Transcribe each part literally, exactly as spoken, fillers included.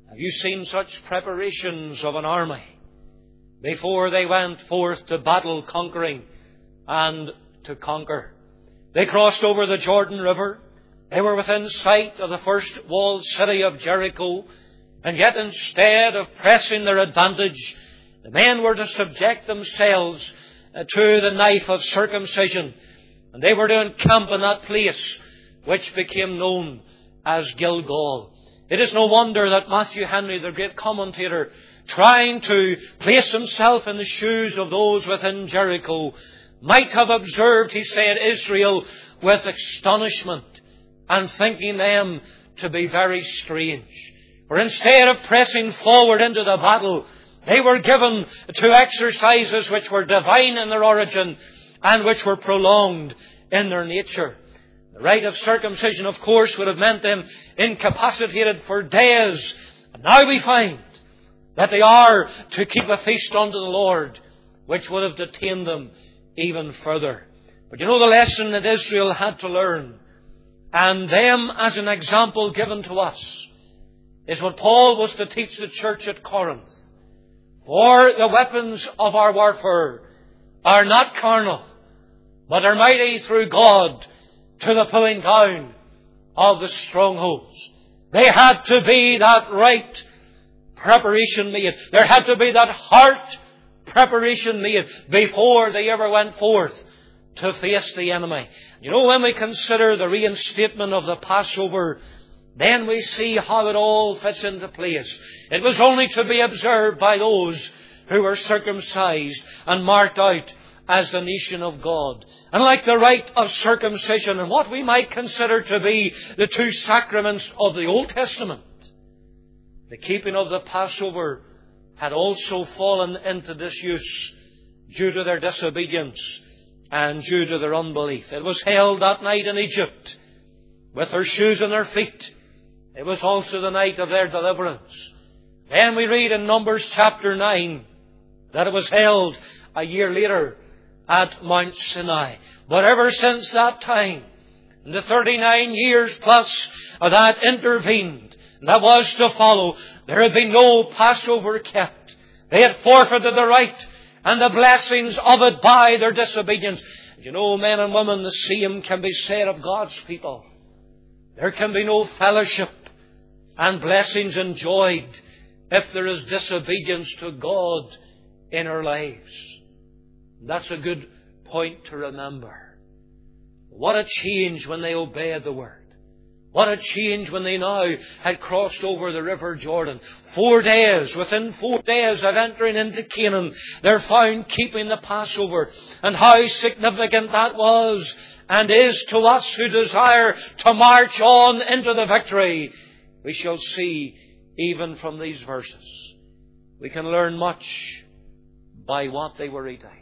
Have you seen such preparations of an army before they went forth to battle, conquering and to conquer? They crossed over the Jordan River. They were within sight of the first walled city of Jericho. And yet instead of pressing their advantage, the men were to subject themselves to the knife of circumcision. And they were to encamp in that place which became known as Gilgal. It is no wonder that Matthew Henry, the great commentator, trying to place himself in the shoes of those within Jericho, might have observed, he said, Israel with astonishment, and thinking them to be very strange. For instead of pressing forward into the battle, they were given to exercises which were divine in their origin and which were prolonged in their nature. The rite of circumcision, of course, would have meant them incapacitated for days. And now we find that they are to keep a feast unto the Lord, which would have detained them even further. But you know the lesson that Israel had to learn, and them as an example given to us, is what Paul was to teach the church at Corinth. For the weapons of our warfare are not carnal, but are mighty through God to the pulling down of the strongholds. They had to be that right preparation made. There had to be that heart preparation made before they ever went forth to face the enemy. You know, when we consider the reinstatement of the Passover, then we see how it all fits into place. It was only to be observed by those who were circumcised and marked out as the nation of God. And like the rite of circumcision and what we might consider to be the two sacraments of the Old Testament, the keeping of the Passover had also fallen into disuse due to their disobedience and due to their unbelief. It was held that night in Egypt with their shoes on their feet. It was also the night of their deliverance. Then we read in Numbers chapter nine that it was held a year later at Mount Sinai. But ever since that time, in the thirty-nine years plus that intervened, that was to follow, there had been no Passover kept. They had forfeited the right and the blessings of it by their disobedience. You know, men and women, the same can be said of God's people. There can be no fellowship and blessings enjoyed if there is disobedience to God in our lives. That's a good point to remember. What a change when they obeyed the Word. What a change when they now had crossed over the River Jordan. Four days, within four days of entering into Canaan, they're found keeping the Passover. And how significant that was and is to us who desire to march on into the victory, we shall see even from these verses. We can learn much by what they were eating.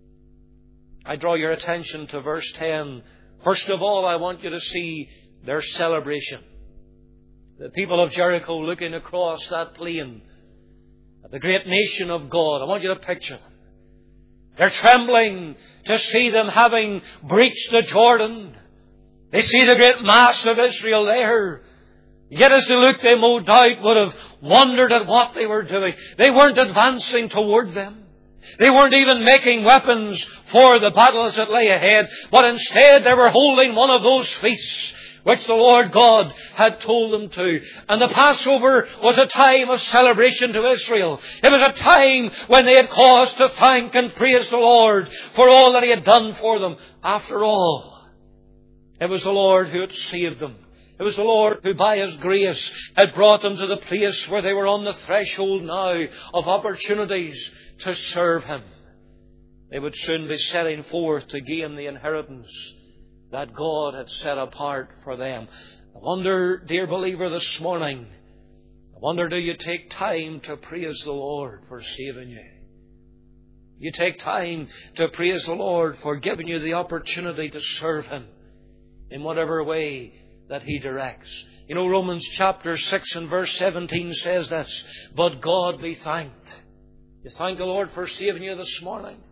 I draw your attention to verse ten. First of all, I want you to see their celebration. The people of Jericho looking across that plain at the great nation of God. I want you to picture them. They're trembling to see them having breached the Jordan. They see the great mass of Israel there. Yet as they looked, they no doubt would have wondered at what they were doing. They weren't advancing toward them. They weren't even making weapons for the battles that lay ahead. But instead they were holding one of those feasts which the Lord God had told them to. And the Passover was a time of celebration to Israel. It was a time when they had cause to thank and praise the Lord for all that He had done for them. After all, it was the Lord who had saved them. It was the Lord who by His grace had brought them to the place where they were on the threshold now of opportunities to serve Him. They would soon be setting forth to gain the inheritance that God had set apart for them. I wonder, dear believer, this morning, I wonder, do you take time to praise the Lord for saving you? You take time to praise the Lord for giving you the opportunity to serve Him in whatever way that He directs. You know, Romans chapter six and verse seventeen says this, but God be thanked. You thank the Lord for saving you this morning.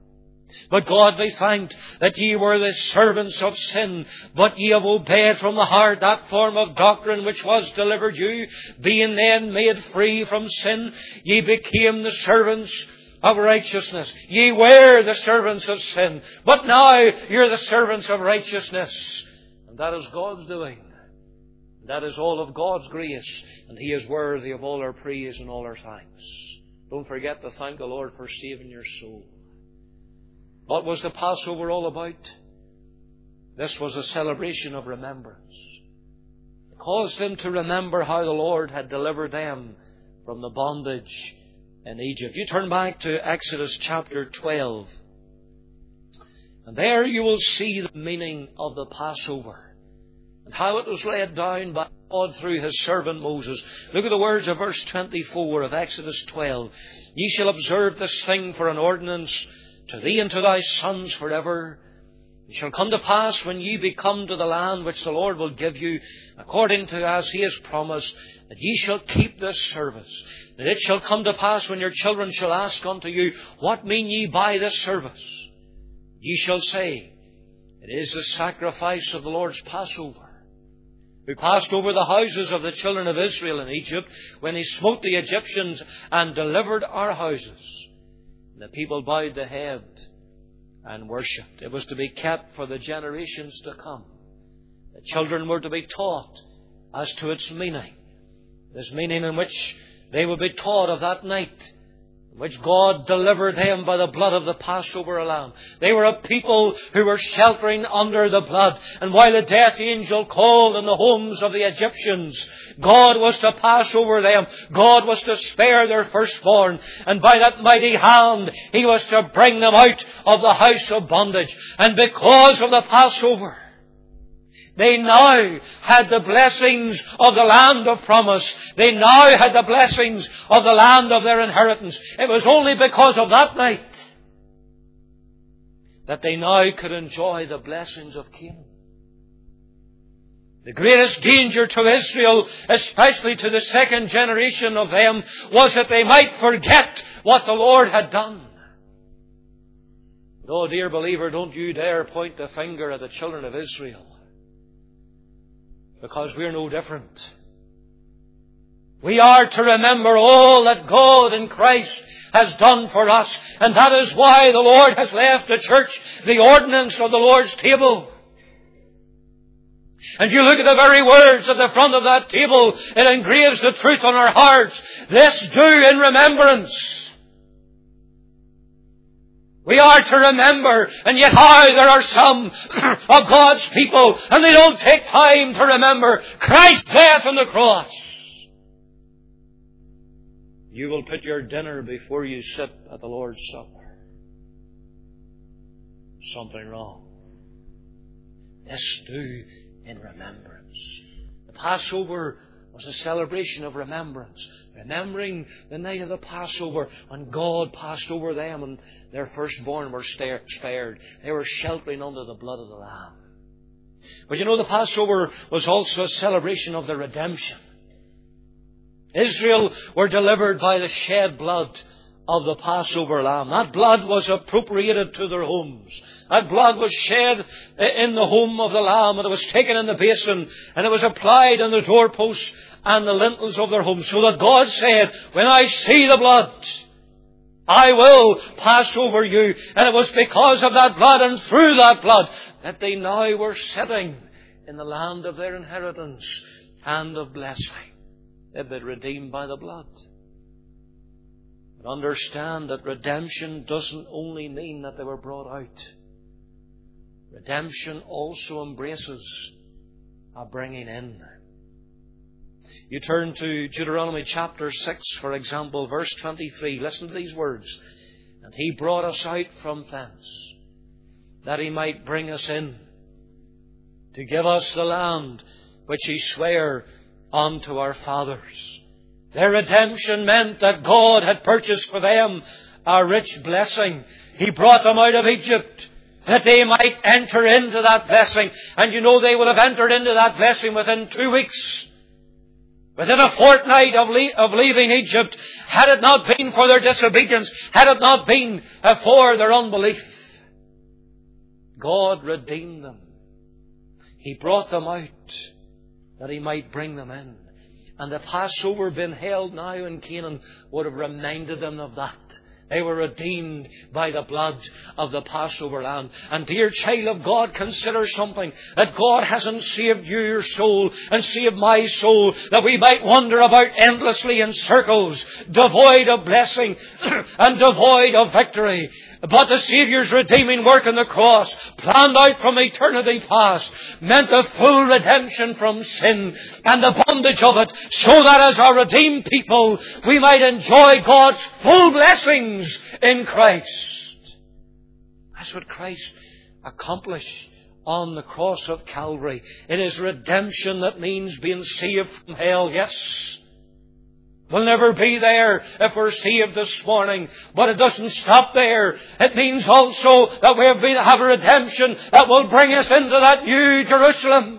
But God be thanked that ye were the servants of sin, but ye have obeyed from the heart that form of doctrine which was delivered you. Being then made free from sin, ye became the servants of righteousness. Ye were the servants of sin, but now you're the servants of righteousness. And that is God's doing. That is all of God's grace, and He is worthy of all our praise and all our thanks. Don't forget to thank the Lord for saving your soul. What was the Passover all about? This was a celebration of remembrance. It caused them to remember how the Lord had delivered them from the bondage in Egypt. You turn back to Exodus chapter twelve. And there you will see the meaning of the Passover and how it was laid down by God through His servant Moses. Look at the words of verse twenty-four of Exodus twelve. Ye shall observe this thing for an ordinance to thee and to thy sons forever. It shall come to pass when ye be come to the land which the Lord will give you, according to as He has promised, that ye shall keep this service. That it shall come to pass when your children shall ask unto you, What mean ye by this service? Ye shall say, It is the sacrifice of the Lord's Passover, who passed over the houses of the children of Israel in Egypt, when He smote the Egyptians and delivered our houses. The people bowed the head and worshipped. It was to be kept for the generations to come. The children were to be taught as to its meaning. This meaning in which they would be taught of that night in which God delivered them by the blood of the Passover lamb. They were a people who were sheltering under the blood. And while the death angel called in the homes of the Egyptians, God was to pass over them. God was to spare their firstborn. And by that mighty hand, He was to bring them out of the house of bondage. And because of the Passover, they now had the blessings of the land of promise. They now had the blessings of the land of their inheritance. It was only because of that night that they now could enjoy the blessings of Canaan. The greatest danger to Israel, especially to the second generation of them, was that they might forget what the Lord had done. But, oh dear believer, don't you dare point the finger at the children of Israel, because we're no different. We are to remember all that God in Christ has done for us. And that is why the Lord has left the church the ordinance of the Lord's table. And you look at the very words at the front of that table, it engraves the truth on our hearts. This do in remembrance. We are to remember, and yet how there are some of God's people, and they don't take time to remember Christ's death on the cross. You will put your dinner before you sit at the Lord's Supper. Something wrong. This do in remembrance. The Passover was a celebration of remembrance. Remembering the night of the Passover when God passed over them and their firstborn were spared. They were sheltering under the blood of the Lamb. But you know, the Passover was also a celebration of the redemption. Israel were delivered by the shed blood of the Passover lamb. That blood was appropriated to their homes. That blood was shed in the home of the lamb, and it was taken in the basin, and it was applied on the doorposts and the lintels of their homes. So that God said, when I see the blood, I will pass over you. And it was because of that blood and through that blood that they now were sitting in the land of their inheritance and of blessing. They've been redeemed by the blood. But understand that redemption doesn't only mean that they were brought out. Redemption also embraces a bringing in. You turn to Deuteronomy chapter six, for example, verse twenty-three. Listen to these words. And He brought us out from thence, that He might bring us in, to give us the land which He sware unto our fathers. Their redemption meant that God had purchased for them a rich blessing. He brought them out of Egypt that they might enter into that blessing. And you know, they will have entered into that blessing within two weeks. Within a fortnight of, le- of leaving Egypt, had it not been for their disobedience, had it not been for their unbelief. God redeemed them. He brought them out that He might bring them in. And the Passover being held now in Canaan would have reminded them of that. They were redeemed by the blood of the Passover lamb. And dear child of God, consider something. That God hasn't saved you, your soul, and saved my soul, that we might wander about endlessly in circles, devoid of blessing and devoid of victory. But the Saviour's redeeming work on the cross, planned out from eternity past, meant the full redemption from sin and the bondage of it, so that as our redeemed people, we might enjoy God's full blessings in Christ. That's what Christ accomplished on the cross of Calvary. It is redemption that means being saved from hell. Yes, we'll never be there if we're saved this morning. But it doesn't stop there. It means also that we have, been, have a redemption that will bring us into that new Jerusalem.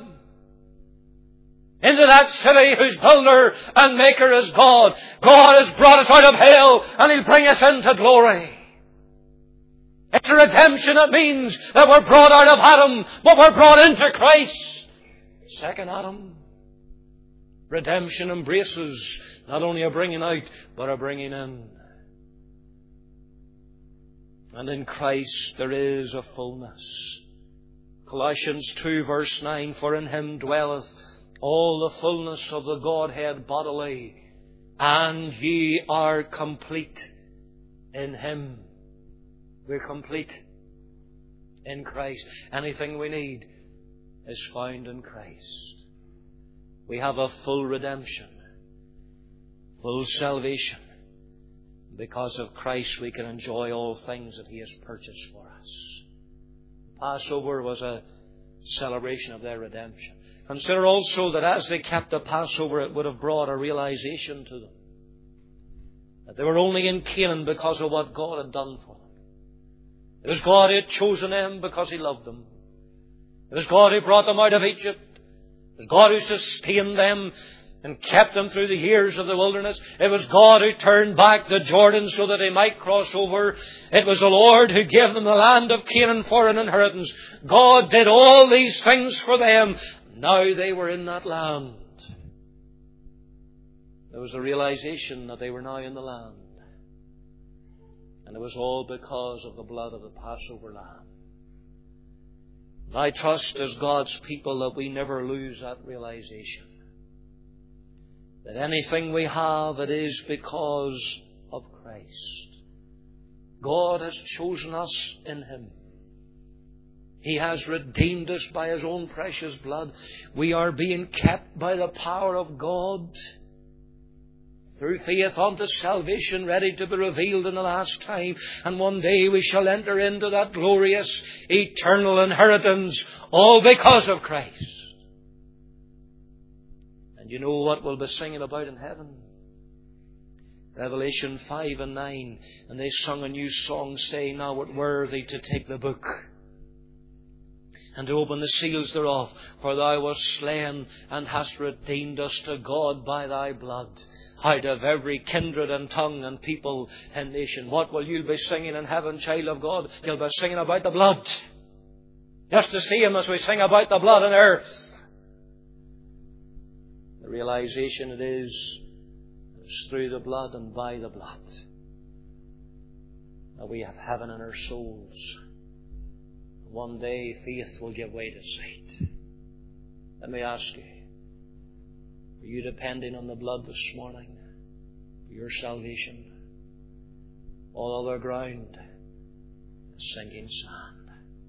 Into that city whose builder and maker is God. God has brought us out of hell and He'll bring us into glory. It's a redemption that means that we're brought out of Adam, but we're brought into Christ. Second Adam. Redemption embraces not only a bringing out, but a bringing in. And in Christ there is a fullness. Colossians two verse nine, for in Him dwelleth all the fullness of the Godhead bodily, and ye are complete in Him. We're complete in Christ. Anything we need is found in Christ. We have a full redemption, full salvation. Because of Christ we can enjoy all things that He has purchased for us. Passover was a celebration of their redemption. Consider also that as they kept the Passover, it would have brought a realization to them that they were only in Canaan because of what God had done for them. It was God who had chosen them because He loved them. It was God who brought them out of Egypt. It was God who sustained them and kept them through the years of the wilderness. It was God who turned back the Jordan so that they might cross over. It was the Lord who gave them the land of Canaan for an inheritance. God did all these things for them. Now they were in that land. There was a realization that they were now in the land. And it was all because of the blood of the Passover lamb. And I trust as God's people that we never lose that realization. That anything we have, it is because of Christ. God has chosen us in Him. He has redeemed us by His own precious blood. We are being kept by the power of God through faith unto salvation, ready to be revealed in the last time. And one day we shall enter into that glorious, eternal inheritance, all because of Christ. And you know what we'll be singing about in heaven? Revelation five and nine. And they sung a new song, saying, Thou art worthy to take the book and to open the seals thereof, for Thou wast slain and hast redeemed us to God by Thy blood, out of every kindred and tongue and people and nation. What will you be singing in heaven, child of God? You'll be singing about the blood. Just the same as we sing about the blood on earth. The realization it is, it's through the blood and by the blood that we have heaven in our souls. One day faith will give way to sight. Let me ask you, are you depending on the blood this morning for your salvation? All other ground is sinking sand.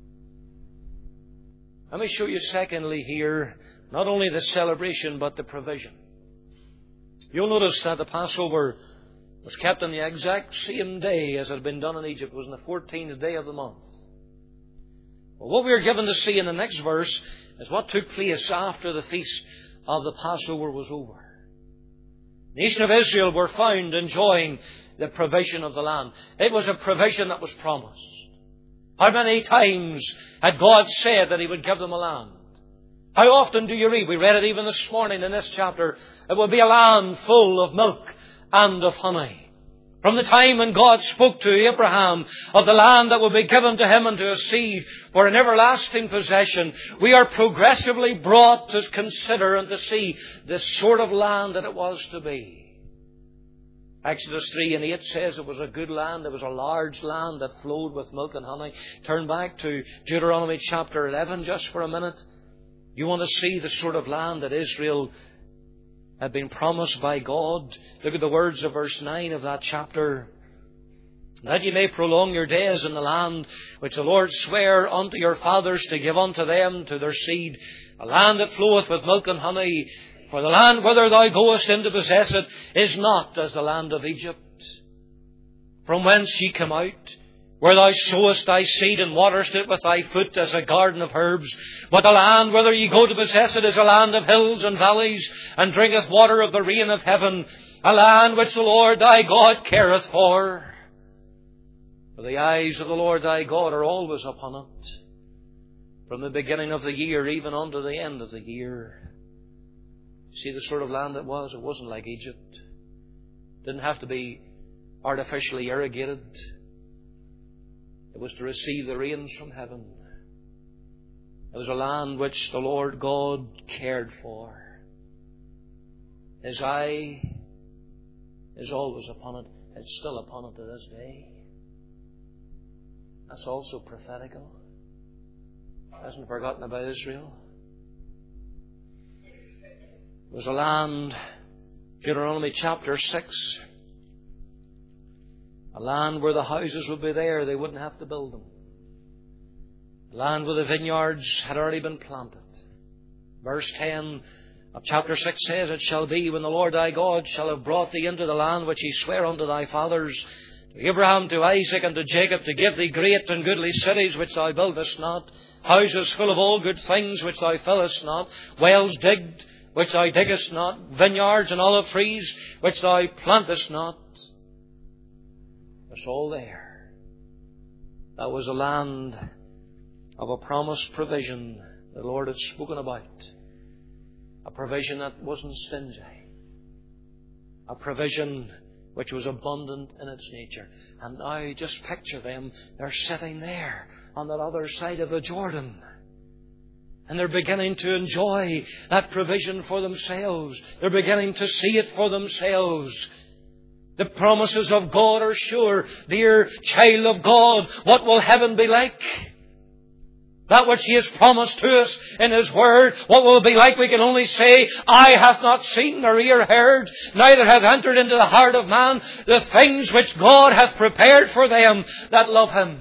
Let me show you secondly here, not only the celebration but the provision. You'll notice that the Passover was kept on the exact same day as it had been done in Egypt. It was on the fourteenth day of the month. Well, what we are given to see in the next verse is what took place after the feast of the Passover was over. The nation of Israel were found enjoying the provision of the land. It was a provision that was promised. How many times had God said that He would give them a land? How often do you read? We read it even this morning in this chapter. It will be a land full of milk and of honey. From the time when God spoke to Abraham of the land that would be given to him and to his seed for an everlasting possession, we are progressively brought to consider and to see the sort of land that it was to be. Exodus three and eight says it was a good land. It was a large land that flowed with milk and honey. Turn back to Deuteronomy chapter eleven just for a minute. You want to see the sort of land that Israel had been promised by God. Look at the words of verse nine of that chapter. That ye may prolong your days in the land which the Lord sware unto your fathers to give unto them, to their seed, a land that floweth with milk and honey. For the land whither thou goest in to possess it is not as the land of Egypt, from whence ye come out, where thou sowest thy seed and waterest it with thy foot as a garden of herbs. But the land whither ye go to possess it is a land of hills and valleys, and drinketh water of the rain of heaven, a land which the Lord thy God careth for. For the eyes of the Lord thy God are always upon it, from the beginning of the year even unto the end of the year. See the sort of land it was? It wasn't like Egypt. It didn't have to be artificially irrigated. It was to receive the rains from heaven. It was a land which the Lord God cared for. His eye is always upon it. It's still upon it to this day. That's also prophetical. Hasn't forgotten about Israel. It was a land, Deuteronomy chapter six, a land where the houses would be there, they wouldn't have to build them. A land where the vineyards had already been planted. Verse ten of chapter six says, It shall be when the Lord thy God shall have brought thee into the land which he sware unto thy fathers, to Abraham, to Isaac, and to Jacob, to give thee great and goodly cities which thou buildest not, houses full of all good things which thou fillest not, wells digged which thou diggest not, vineyards and olive trees which thou plantest not. It's all there. That was a land of a promised provision the Lord had spoken about. A provision that wasn't stingy. A provision which was abundant in its nature. And now just picture them. They're sitting there on that other side of the Jordan. And they're beginning to enjoy that provision for themselves. They're beginning to see it for themselves. The promises of God are sure. Dear child of God, what will heaven be like? That which He has promised to us in His Word, what will it be like? We can only say, eye hath not seen nor ear heard, neither hath entered into the heart of man the things which God hath prepared for them that love Him.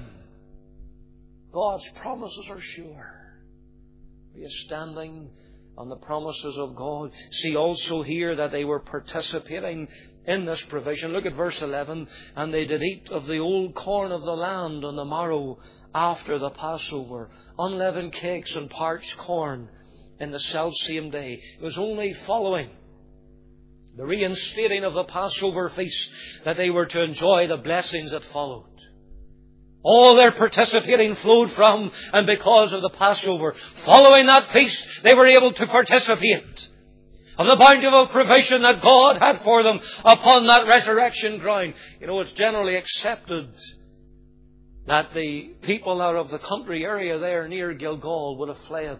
God's promises are sure. Are you standing on the promises of God? See also here that they were participating in this provision. Look at verse eleven. And they did eat of the old corn of the land on the morrow after the Passover, unleavened cakes and parched corn in the selfsame day. It was only following the reinstating of the Passover feast that they were to enjoy the blessings that followed. All their participating flowed from and because of the Passover. Following that feast, they were able to participate of the bountiful provision that God had for them upon that resurrection ground. You know, it's generally accepted that the people out of the country area there near Gilgal would have fled.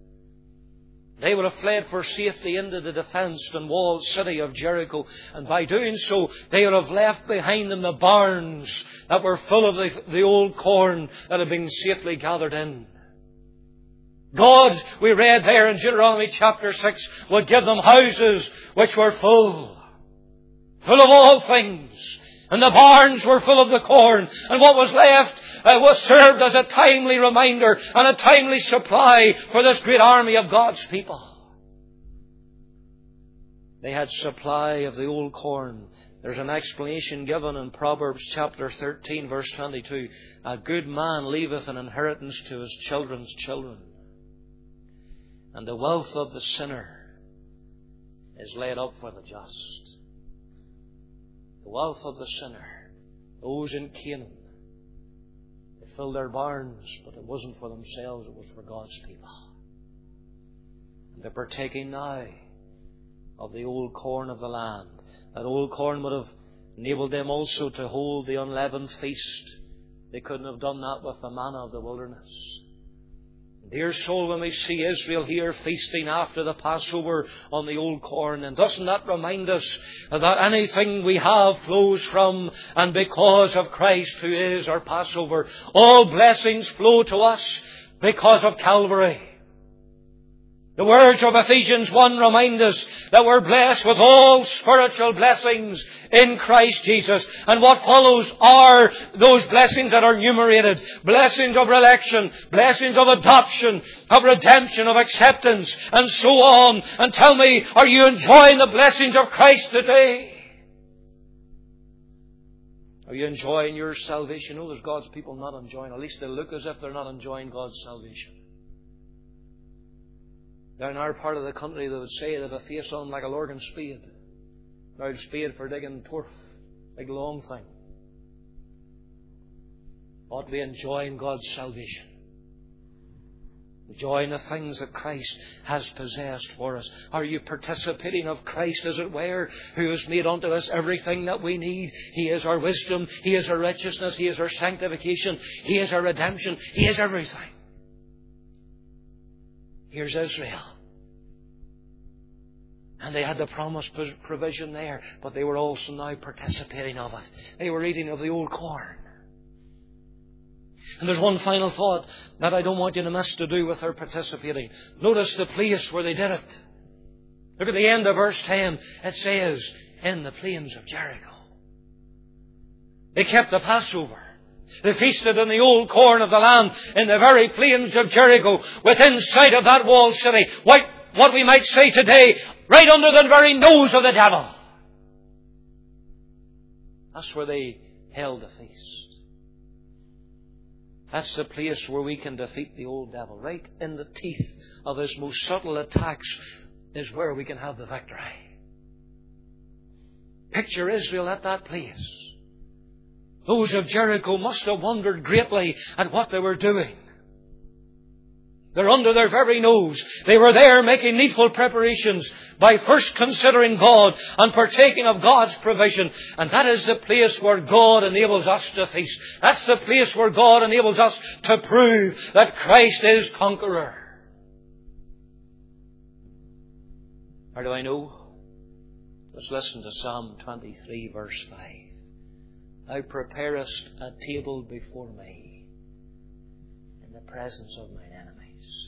They would have fled for safety into the defenced and walled city of Jericho. And by doing so, they would have left behind them the barns that were full of the, the old corn that had been safely gathered in. God, we read there in Deuteronomy chapter six, would give them houses which were full. Full of all things. And the barns were full of the corn. And what was left uh, was served as a timely reminder and a timely supply for this great army of God's people. They had supply of the old corn. There's an explanation given in Proverbs chapter thirteen, verse twenty-two. A good man leaveth an inheritance to his children's children, and the wealth of the sinner is laid up for the just. The wealth of the sinner, those in Canaan, they filled their barns, but it wasn't for themselves, it was for God's people. And they're partaking now of the old corn of the land. That old corn would have Enabled them also to hold the unleavened feast. They couldn't have done that with the manna of the wilderness. Dear soul, when we see Israel here feasting after the Passover on the old corn, and doesn't that remind us that anything we have flows from and because of Christ who is our Passover? All blessings flow to us because of Calvary. The words of Ephesians one remind us that we're blessed with all spiritual blessings in Christ Jesus. And what follows are those blessings that are enumerated. Blessings of election, blessings of adoption, of redemption, of acceptance, and so on. And tell me, are you enjoying the blessings of Christ today? Are you enjoying your salvation? Oh, there's God's people not enjoying. At least they look as if they're not enjoying God's salvation. Down in our part of the country, they would say they have a face on like a Lorgan spade. An old spade for digging turf. Big long thing. Ought to be enjoying God's salvation. Enjoying the things that Christ has possessed for us. Are you participating of Christ, as it were, who has made unto us everything that we need? He is our wisdom. He is our righteousness. He is our sanctification. He is our redemption. He is everything. Here's Israel. And they had the promised provision there, but they were also now participating of it. They were eating of the old corn. And there's one final thought that I don't want you to miss to do with their participating. Notice the place where they did it. Look at the end of verse ten. It says, in the plains of Jericho. They kept the Passover. They feasted on the old corn of the land in the very plains of Jericho, within sight of that walled city. What, what we might say today, right under the very nose of the devil. That's where they held the feast. That's the place where we can defeat the old devil. Right in the teeth of his most subtle attacks is where we can have the victory. Picture Israel at that place. Those of Jericho must have wondered greatly at what they were doing. They're under their very nose. They were there making needful preparations by first considering God and partaking of God's provision. And that is the place where God enables us to feast. That's the place where God enables us to prove that Christ is conqueror. How do I know? Let's listen to Psalm twenty-three, verse five. Thou preparest a table before me in the presence of mine enemies.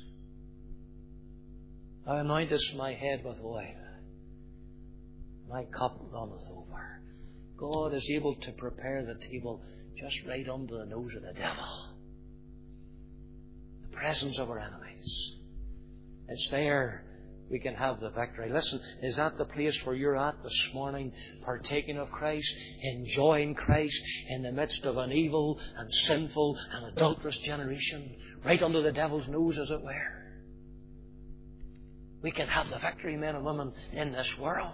Thou anointest my head with oil. My cup runneth over. God is able to prepare the table just right under the nose of the devil. The presence of our enemies. It's there we can have the victory. Listen, is that the place where you're at this morning, partaking of Christ, enjoying Christ in the midst of an evil and sinful and adulterous generation, right under the devil's nose, as it were? We can have the victory, men and women, in this world.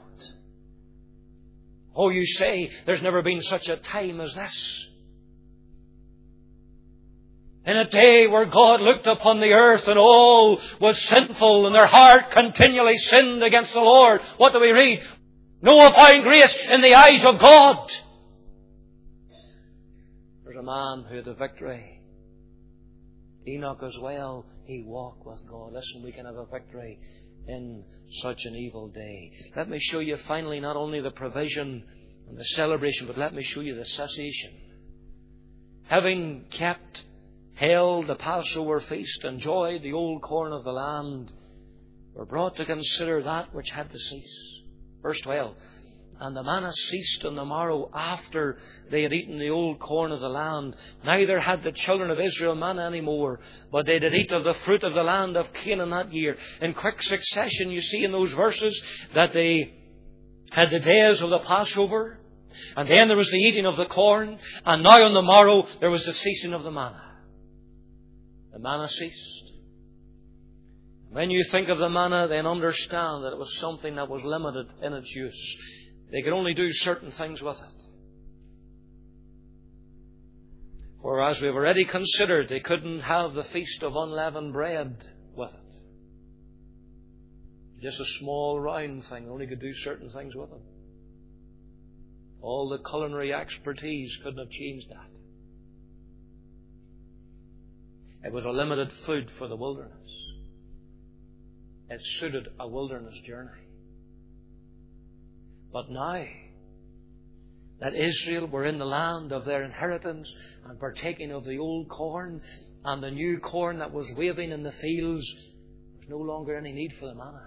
Oh, you say, there's never been such a time as this. In a day where God looked upon the earth and all was sinful and their heart continually sinned against the Lord. What do we read? Noah found grace in the eyes of God. There's a man who had the victory. Enoch as well, he walked with God. Listen, we can have a victory in such an evil day. Let me show you finally not only the provision and the celebration, but let me show you the cessation. Having kept held the Passover feast, enjoyed the old corn of the land, were brought to consider that which had to cease. Verse twelve. And the manna ceased on the morrow after they had eaten the old corn of the land. Neither had the children of Israel manna any more, but they did eat of the fruit of the land of Canaan that year. In quick succession, you see in those verses that they had the days of the Passover, and then there was the eating of the corn, and now on the morrow there was the ceasing of the manna. The manna ceased. When you think of the manna, then understand that it was something that was limited in its use. They could only do certain things with it. For as we've already considered, they couldn't have the feast of unleavened bread with it. Just a small round thing, they only could do certain things with it. All the culinary expertise couldn't have changed that. It was a limited food for the wilderness. It suited a wilderness journey. But now that Israel were in the land of their inheritance and partaking of the old corn and the new corn that was waving in the fields, there was no longer any need for the manna.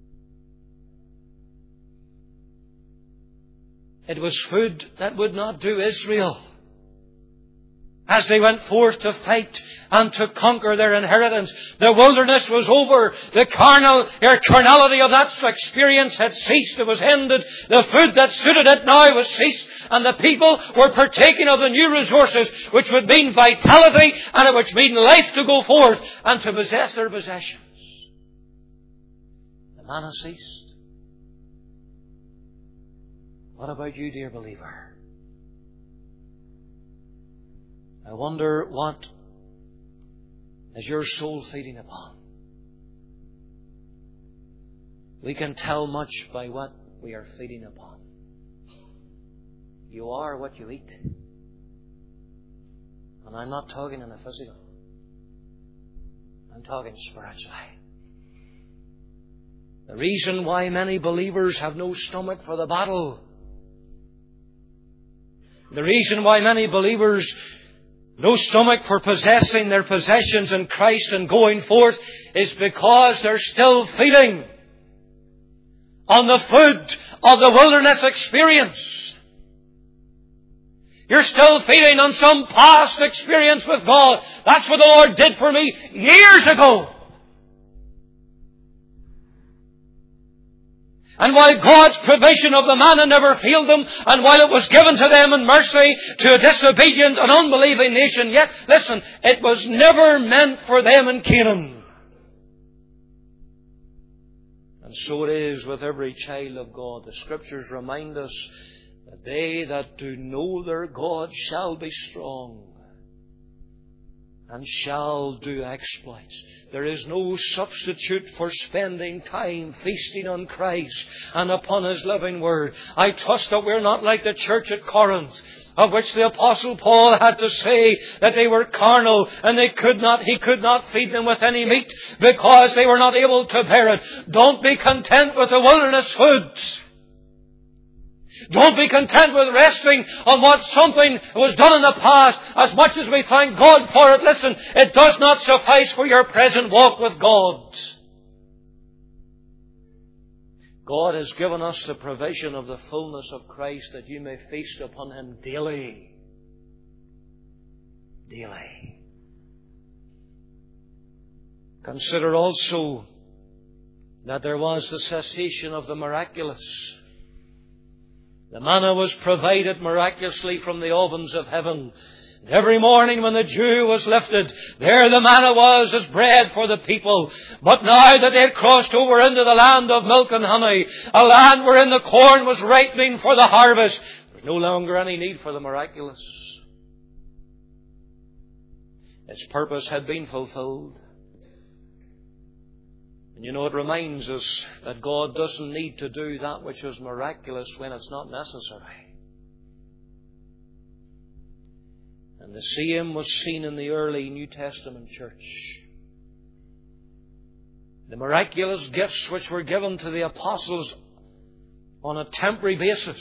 It was food that would not do Israel as they went forth to fight and to conquer their inheritance. The wilderness was over. The carnal, or carnality of that experience had ceased. It was ended. The food that suited it now was ceased. And the people were partaking of the new resources, which would mean vitality and it would mean life to go forth and to possess their possessions. The manna ceased. What about you, dear believer? I wonder, what is your soul feeding upon? We can tell much by what we are feeding upon. You are what you eat. And I'm not talking in the physical. I'm talking spiritually. The reason why many believers have no stomach for the battle, the reason why many believers no stomach for possessing their possessions in Christ and going forth, is because they're still feeding on the food of the wilderness experience. You're still feeding on some past experience with God. That's what the Lord did for me years ago. And while God's provision of the manna never failed them, and while it was given to them in mercy to a disobedient and unbelieving nation, yet, listen, it was never meant for them in Canaan. And so it is with every child of God. The Scriptures remind us that they that do know their God shall be strong and shall do exploits. There is no substitute for spending time feasting on Christ and upon His living Word. I trust that we're not like the church at Corinth, of which the Apostle Paul had to say that they were carnal and they could not, he could not feed them with any meat because they were not able to bear it. Don't be content with the wilderness foods. Don't be content with resting on what something was done in the past. As much as we thank God for it, listen, it does not suffice for your present walk with God. God has given us the provision of the fullness of Christ that you may feast upon Him daily. Daily. Consider also that there was the cessation of the miraculous. The manna was provided miraculously from the ovens of heaven. Every morning when the dew was lifted, there the manna was as bread for the people. But now that they had crossed over into the land of milk and honey, a land wherein the corn was ripening for the harvest, there was no longer any need for the miraculous. Its purpose had been fulfilled. And you know, it reminds us that God doesn't need to do that which is miraculous when it's not necessary. And the same was seen in the early New Testament church. The miraculous gifts which were given to the apostles on a temporary basis,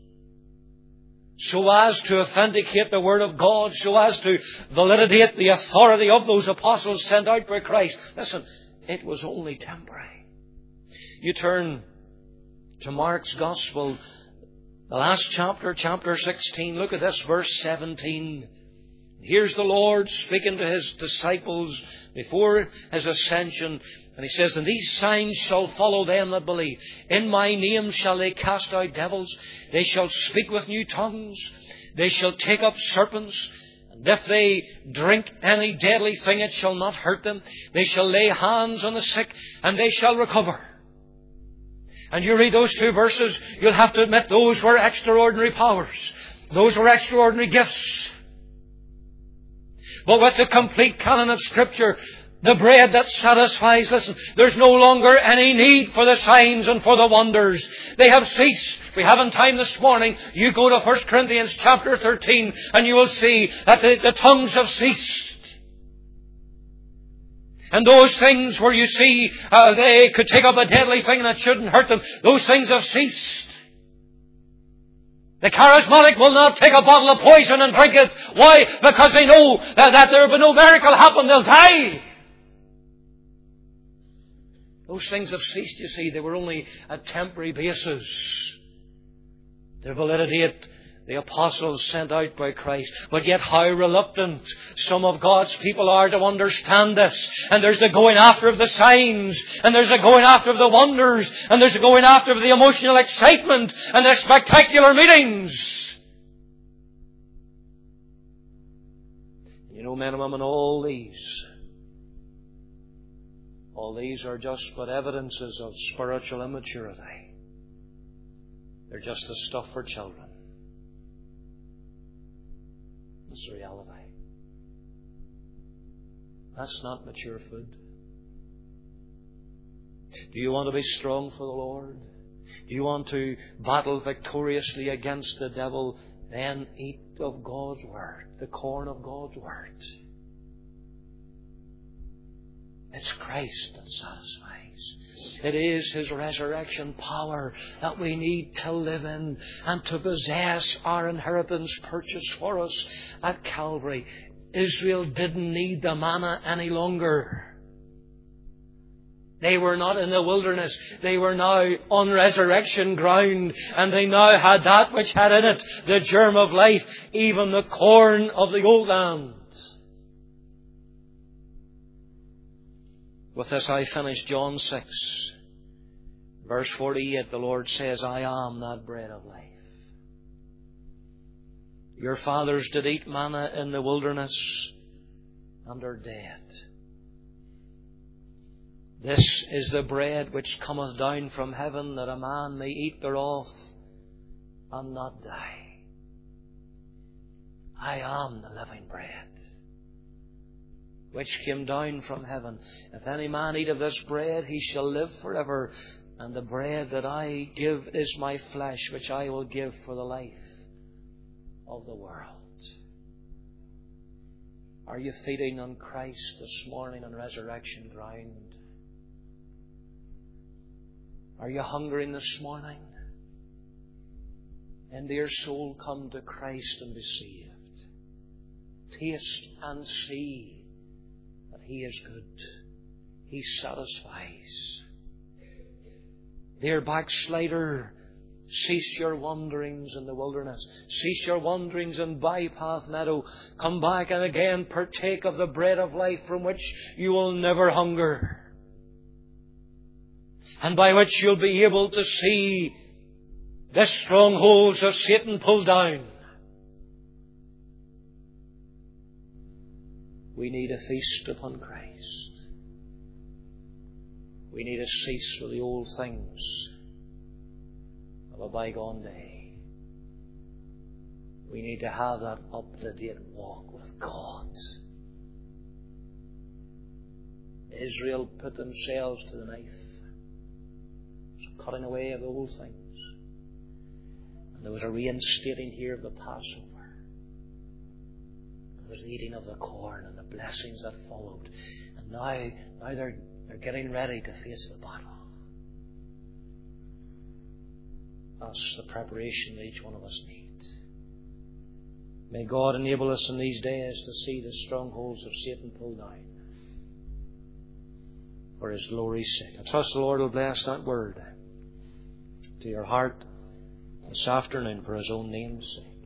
so as to authenticate the Word of God, so as to validate the authority of those apostles sent out by Christ. Listen, it was only temporary. You turn to Mark's Gospel, the last chapter, chapter sixteen. Look at this, verse seventeen. Here's the Lord speaking to His disciples before His ascension. And He says, "And these signs shall follow them that believe. In my name shall they cast out devils. They shall speak with new tongues. They shall take up serpents. And if they drink any deadly thing, it shall not hurt them. They shall lay hands on the sick, and they shall recover." And you read those two verses, you'll have to admit those were extraordinary powers. Those were extraordinary gifts. But with the complete canon of Scripture, The bread that satisfies. Listen, there's no longer any need for the signs and for the wonders. They have ceased. We haven't time this morning. You go to First Corinthians chapter thirteen and you will see that the, the tongues have ceased. And those things where you see uh, they could take up a deadly thing and it shouldn't hurt them, those things have ceased. The charismatic will not take a bottle of poison and drink it. Why? Because they know that, that there will be no miracle happen. They'll die. Those things have ceased, you see. They were only a temporary basis. Their validity at the apostles sent out by Christ. But yet how reluctant some of God's people are to understand this. And there's the going after of the signs. And there's the going after of the wonders. And there's the going after of the emotional excitement. And the spectacular meetings. You know, men and women, all these... All these are just but evidences of spiritual immaturity. They're just the stuff for children. That's the reality. That's not mature food. Do you want to be strong for the Lord? Do you want to battle victoriously against the devil? Then eat of God's Word, the corn of God's Word. It's Christ that satisfies. It is His resurrection power that we need to live in and to possess our inheritance purchased for us at Calvary. Israel didn't need the manna any longer. They were not in the wilderness. They were now on resurrection ground. And they now had that which had in it the germ of life, even the corn of the old land. With this I finish John six, verse forty-eight. The Lord says, I am that bread of life. Your fathers did eat manna in the wilderness and are dead. This is the bread which cometh down from heaven, that a man may eat thereof and not die. I am the living bread which came down from heaven. If any man eat of this bread, he shall live forever. And the bread that I give is my flesh, which I will give for the life of the world. Are you feeding on Christ this morning on resurrection ground? Are you hungering this morning? And your soul, come to Christ and be saved. Taste and see that He is good. He satisfies. Dear backslider, cease your wanderings in the wilderness. Cease your wanderings in Bypath Meadow. Come back and again partake of the bread of life from which you will never hunger. And by which you'll be able to see the strongholds of Satan pulled down. We need a feast upon Christ. We need to cease with the old things of a bygone day. We need to have that up-to-date walk with God. Israel put themselves to the knife, cutting away of the old things. And there was a reinstating here of the Passover. There was the eating of the corn and the blessings that followed. And now, now they're, they're getting ready to face the battle. That's the preparation that each one of us needs. May God enable us in these days to see the strongholds of Satan pulled down for His glory's sake. I trust the Lord will bless that word to your heart this afternoon for His own name's sake.